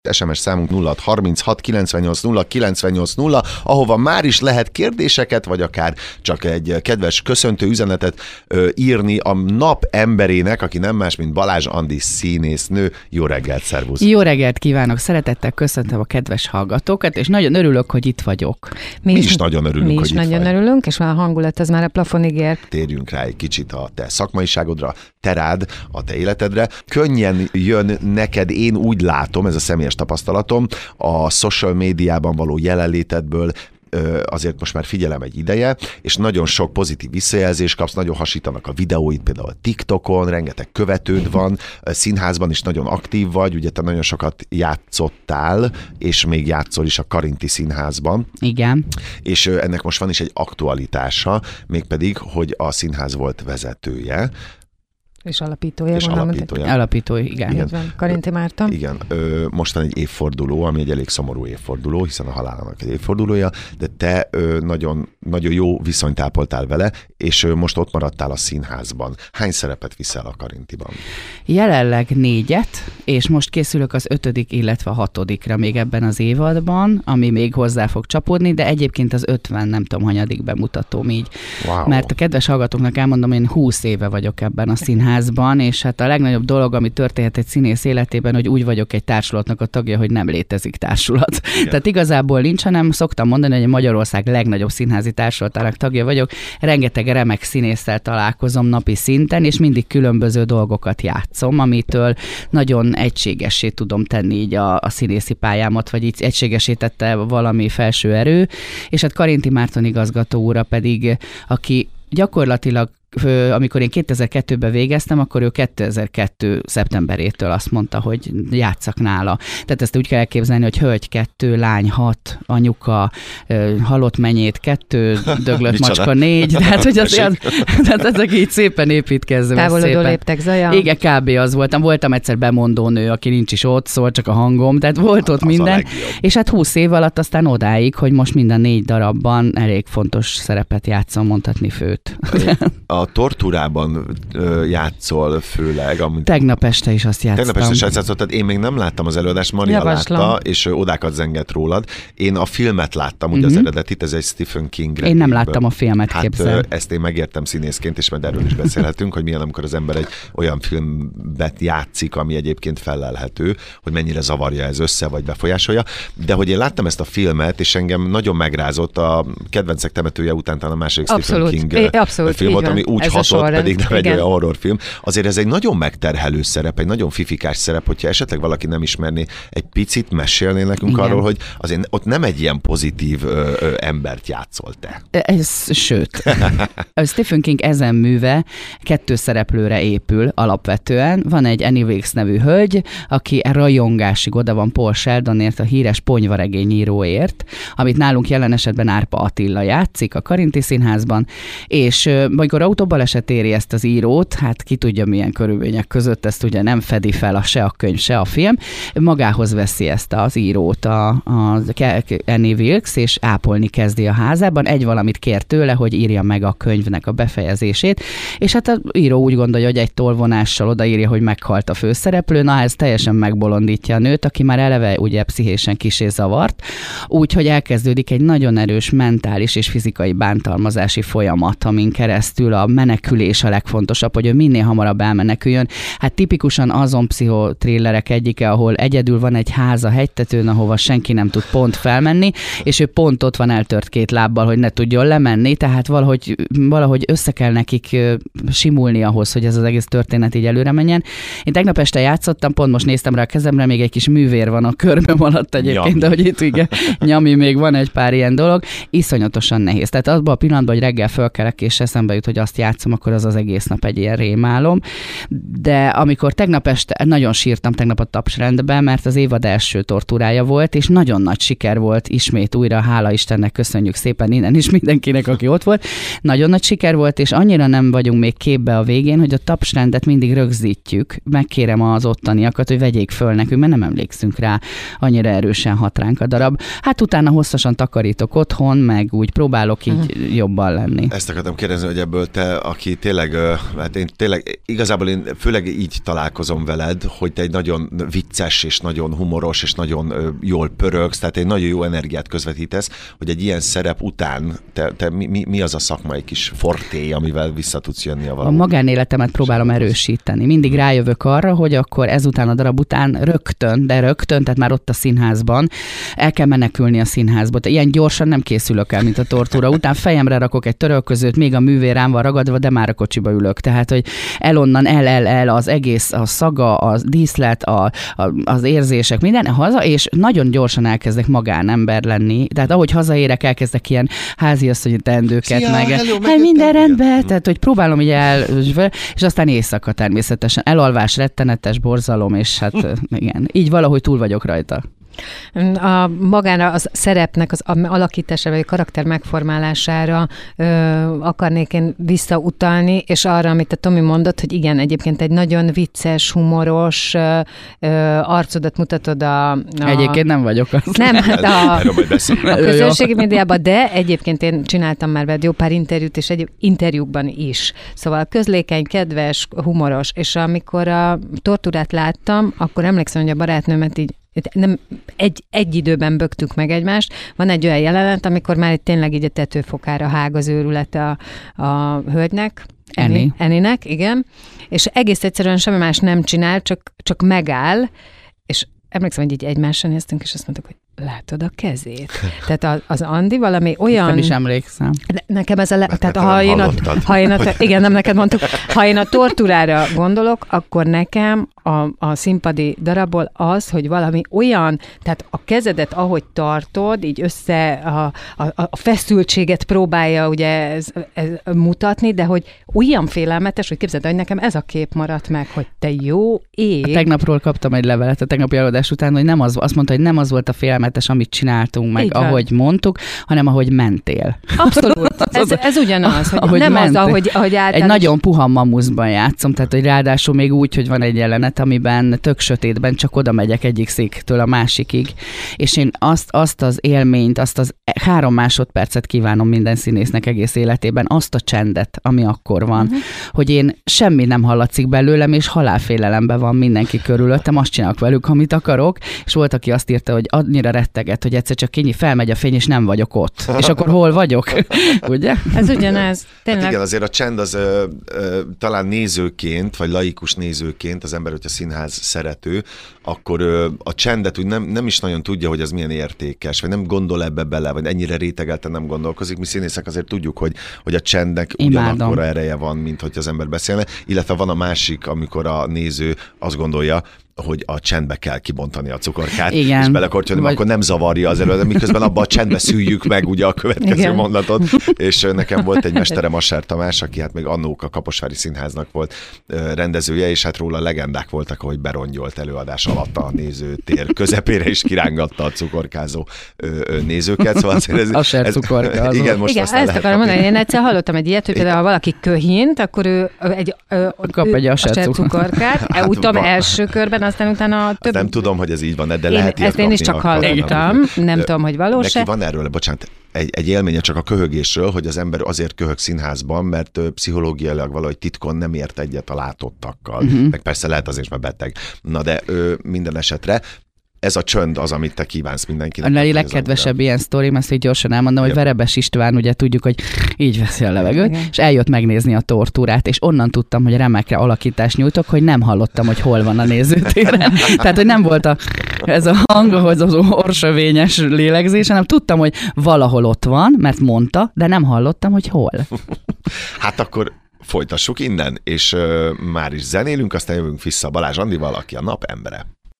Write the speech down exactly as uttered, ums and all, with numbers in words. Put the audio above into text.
es em es számunk nulla hat harminchat kilencvennyolc nulla kilencvennyolc nulla, ahova már is lehet kérdéseket, vagy akár csak egy kedves köszöntő üzenetet ö, írni a nap emberének, aki nem más, mint Balázs Andi színésznő. Jó reggelt, szervusz! Jó reggelt kívánok! Szeretettel köszöntöm a kedves hallgatókat, és nagyon örülök, hogy itt vagyok. Mi, mi is, is nagyon örülünk, mi hogy is itt nagyon vagy. örülünk, és már a hangulat az már a plafonig ér. Térjünk rá egy kicsit a te szakmaiságodra, te rád, a te életedre. Könnyen jön neked, én úgy látom, ez a személyes tapasztalatom, a social médiában való jelenlétedből azért most már figyelem egy ideje, és nagyon sok pozitív visszajelzést kapsz, nagyon hasítanak a videóid, például a TikTokon, rengeteg követőd van, színházban is nagyon aktív vagy, ugye te nagyon sokat játszottál, és még játszol is a Karinti Színházban. Igen. És ennek most van is egy aktualitása, mégpedig, hogy a színház volt vezetője, És alapítója. És mondom, alapítója. Alapítója, igen. igen. Van, Karinti Márta. Igen, ö, most van egy évforduló, ami egy elég szomorú évforduló, hiszen a halálának egy évfordulója, de te ö, nagyon, nagyon jó viszonyt ápoltál vele, és ö, most ott maradtál a színházban. Hány szerepet viszel a Karintiban? Jelenleg négyet, és most készülök az ötödik, illetve a hatodikra még ebben az évadban, ami még hozzá fog csapódni, de egyébként az ötven, nem tudom, hanyadik bemutatóm így. Wow. Mert a kedves hallgatóknak elmondom, én húsz éve vagyok ebben a színházban, házban, és hát a legnagyobb dolog, ami történhet egy színész életében, hogy úgy vagyok egy társulatnak a tagja, hogy nem létezik társulat. Igen. Tehát igazából nincs, hanem szoktam mondani, hogy Magyarország legnagyobb színházi társulatának tagja vagyok. Rengeteg remek színésszel találkozom napi szinten, és mindig különböző dolgokat játszom, amitől nagyon egységessé tudom tenni így a, a színészi pályámat, vagy így egységesítette valami felső erő, és hát Karinti Márton igazgató úra pedig, aki gyakorlatilag amikor én kétezer-kettőben végeztem, akkor ő kétezer-kettő szeptemberétől azt mondta, hogy játsszak nála. Tehát ezt úgy kell elképzelni, hogy hölgy kettő, lány hat, anyuka, halott menyét kettő, döglött macska négy, tehát hogy az, az, tehát ezek így szépen építkezve. Távolodó léptek, Zaja. Igen, kb. Az voltam. Voltam egyszer bemondónő, aki nincs is ott, szól csak a hangom, tehát volt ott az minden. És hát húsz év alatt aztán odáig, hogy most minden négy darabban elég fontos szerepet játszom, mondhatni főt. A Tortúrában ö, játszol főleg. Amit... Tegnap este is azt játszottam. Tegnap este is játszott, tehát én még nem láttam az előadást, Maria Javaslom. látta, és odákat zengett rólad. Én a filmet láttam, ugye uh-huh. az eredetit, ez egy Stephen King regényből. Én nem láttam a filmet, hát, képzel. Ezt én megértem színészként, és majd erről is beszélhetünk, hogy milyen, amikor az ember egy olyan filmet játszik, ami egyébként felelhető, hogy mennyire zavarja ez össze, vagy befolyásolja. De hogy én láttam ezt a filmet, és engem nagyon megrázott, a Kedvencek temetője után talán a második abszolút, Stephen King abszolút, film volt, ami úgy ez hatott, pedig nem egy igen. olyan horrorfilm. Azért ez egy nagyon megterhelő szerep, egy nagyon fifikás szerep, hogyha esetleg valaki nem ismerné, egy picit mesélnél nekünk igen. arról, hogy azért ott nem egy ilyen pozitív ö, ö, embert játszol te. Ez, sőt. A Stephen King ezen műve kettő szereplőre épül alapvetően. Van egy Annie Wilkes nevű hölgy, aki rajongásig oda van Paul Sheldonért, a híres ponyvaregényíróért, amit nálunk jelen esetben Árpa Attila játszik a Karinti Színházban, és amikor autóbaleset éri ezt az írót, hát ki tudja milyen körülmények között, ezt ugye nem fedi fel a, se a könyv, se a film, magához veszi ezt az írót a, a Annie Wilkes, és ápolni kezdi a házában. Egy valamit kér tőle, hogy írja meg a könyvnek a befejezését, és hát az író úgy gondolja, hogy egy tolvonással odaírja, hogy meghalt a főszereplő, na ez teljesen megbolondítja a nőt, aki már eleve ugye pszichésen kissé zavart, úgyhogy elkezdődik egy nagyon erős mentális és fizikai bántalmazási folyamat, amin keresztül a menekülés a legfontosabb, hogy ő minél hamarabb elmeneküljön. Hát tipikusan azon pszichotrillerek egyike, ahol egyedül van egy ház a hegytetőn, ahova senki nem tud pont felmenni, és ő pont ott van eltört két lábbal, hogy ne tudjon lemenni, tehát valahogy, valahogy össze kell nekik simulni ahhoz, hogy ez az egész történet így előre menjen. Én tegnap este játszottam, pont most néztem rá a kezemre, még egy kis művér van a körbem alatt egyébként, nyami. De hogy itt igen, nyami, még van egy pár ilyen dolog. Iszonyatosan nehéz. Tehát abban a pillanatban, hogy reggel fölkelek és eszembe jut, hogy azt játszom, akkor az az egész nap egy ilyen rémálom. De amikor tegnap este, nagyon sírtam tegnap a Tapsrendben, mert az évad első tortúrája volt, és nagyon nagy siker volt ismét újra, hála Istennek, köszönjük szépen innen is mindenkinek, aki ott volt. Nagyon nagy siker volt, és annyira nem vagyunk még képbe a végén, hogy a Tapsrendet mindig rögzítjük. Megkérem az ottaniakat, hogy vegyék föl nekünk, mert nem emlékszünk rá, annyira erősen hat ránk a darab. Hát utána hosszasan takarítok otthon, meg úgy próbálok így uh-huh. jobban lenni. Ezt akartam kérdezni, hogy ebből te te, aki tényleg, hát én tényleg, igazából én főleg így találkozom veled, hogy te egy nagyon vicces, és nagyon humoros, és nagyon jól pörögsz, tehát egy nagyon jó energiát közvetítesz, hogy egy ilyen szerep után te, te mi, mi az a szakmai kis forté, amivel vissza tudsz jönni a való. A magánéletemet próbálom erősíteni. Mindig rájövök arra, hogy akkor ezután a darab után rögtön, de rögtön, tehát már ott a színházban el kell menekülni a színházba. Ilyen gyorsan nem készülök el, mint a tortúra. Után fejemre rakok egy törölközőt, még a művér rám van ragadva, de már a kocsiba ülök. Tehát, hogy elonnan el, el, el az egész, a szaga, a díszlet, a, a, az érzések, minden haza, és nagyon gyorsan elkezdek magánember lenni. Tehát ahogy hazaérek, elkezdek ilyen háziasszonyi teendőket, Szia, meg hello, hát minden rendben, tehát hogy próbálom így el, és aztán éjszaka természetesen. Elalvás, rettenetes, borzalom, és hát igen, így valahogy túl vagyok rajta. A magára az szerepnek az alakítására, vagy a karakter megformálására ö, akarnék én visszautalni, és arra, amit a Tomi mondott, hogy igen, egyébként egy nagyon vicces, humoros ö, ö, arcodat mutatod a, a... Egyébként nem vagyok az. Nem, hát a, a közönségi médiában, de egyébként én csináltam már veled jó pár interjút, és egy interjúkban is. Szóval közlékeny, kedves, humoros, és amikor a tortúrát láttam, akkor emlékszem, hogy a barátnőmet így nem egy, egy időben bögtük meg egymást. Van egy olyan jelenet, amikor már itt tényleg így a tetőfokára hág az őrület a, a hölgynek. Eni. Eninek, igen. És egész egyszerűen semmi más nem csinál, csak, csak megáll, és emlékszem, hogy így egymásra néztünk, és azt mondtuk, hogy látod a kezét. Tehát az Andi valami olyan... Nem is emlékszem. Nekem ez a... Le... Tehát ha én, a... ha én a... Igen, nem neked mondtuk. Ha én a tortúrára gondolok, akkor nekem a, a színpadi darabból az, hogy valami olyan, tehát a kezedet, ahogy tartod, így össze a, a, a feszültséget próbálja ugye ez, ez mutatni, de hogy olyan félelmetes, hogy képzeld, hogy nekem ez a kép maradt meg, hogy te jó ég. A tegnapról kaptam egy levelet a tegnapi előadás után, hogy nem az, azt mondta, hogy nem az volt a félelmetes, amit csináltunk meg, ahogy mondtuk, hanem ahogy mentél. Abszolút. ez, ez ugyanaz, hogy ahogy nem mentél. az, ahogy, ahogy általán... Egy nagyon puha mamuszban játszom, tehát hogy ráadásul még úgy, hogy van egy jelenet, amiben tök sötétben csak oda megyek egyik széktől a másikig, és én azt, azt az élményt, azt az három másodpercet kívánom minden színésznek egész életében, azt a csendet, ami akkor van, uh-huh. hogy én semmi nem hallatszik belőlem, és halálfélelemben van mindenki körülöttem, azt csinálok velük, amit akarok, és volt, aki azt írta, hogy annyira retteget, hogy egyszer csak kényi felmegy a fény, és nem vagyok ott. És akkor hol vagyok? Ugye? Ez ugyanez. Tényleg. Hát igen, azért a csend az ö, ö, talán nézőként, vagy laikus nézőként, az ember, hogyha színház szerető, akkor ö, a csendet úgy nem, nem is nagyon tudja, hogy az milyen értékes, vagy nem gondol ebbe bele, vagy ennyire rétegelten nem gondolkozik. Mi színészek azért tudjuk, hogy, hogy a csendnek ugyanakkor ereje van, mint hogy az ember beszélne, illetve van a másik, amikor a néző azt gondolja, hogy a csendbe kell kibontani a cukorkát, igen. és belekortyolni, vagy... akkor nem zavarja az előtt, miközben abban a csendbe szüljük meg ugye a következő igen. mondatot, és nekem volt egy mesterem, Asser Tamás, aki hát még annók a Kaposvári Színháznak volt rendezője, és hát róla legendák voltak, hogy berongyolt előadás alatt a nézőtér közepére is kirángatta a cukorkázó nézőket. Szóval ez, Asser ez, cukorkázó. Igen, most igen, ezt akarom mondani, én egyszer hallottam egy ilyet, hogy például ha valaki köhint, akkor ő egy, kap egy Asser cukorkát, hát, utam első körben, aztán utána több... Nem tudom, hogy ez így van, de én, lehet ilyet ezt én is csak hallottam, nem Ö, tudom, hogy valós-e. Neki van erről, bocsánat, egy, egy élménye csak a köhögésről, hogy az ember azért köhög színházban, mert ö, pszichológiailag valahogy titkon nem ért egyet a látottakkal. Uh-huh. Meg persze lehet azért, mert beteg. Na de ö, minden esetre ez a csönd az, amit te kívánsz mindenkinek. A legkedvesebb ilyen sztorim, ezt így gyorsan elmondom, hogy Verebes István, ugye tudjuk, hogy így veszi a levegőt, igen. és eljött megnézni a tortúrát, és onnan tudtam, hogy remekre alakítást nyújtok, hogy nem hallottam, hogy hol van a nézőtéren. Tehát, hogy nem volt a, ez a hang, az az orsövényes lélegzés, hanem tudtam, hogy valahol ott van, mert mondta, de nem hallottam, hogy hol. Hát akkor folytassuk innen, és uh, már is zenélünk, aztán jövünk vissza Balázs Andival, aki a nap embere.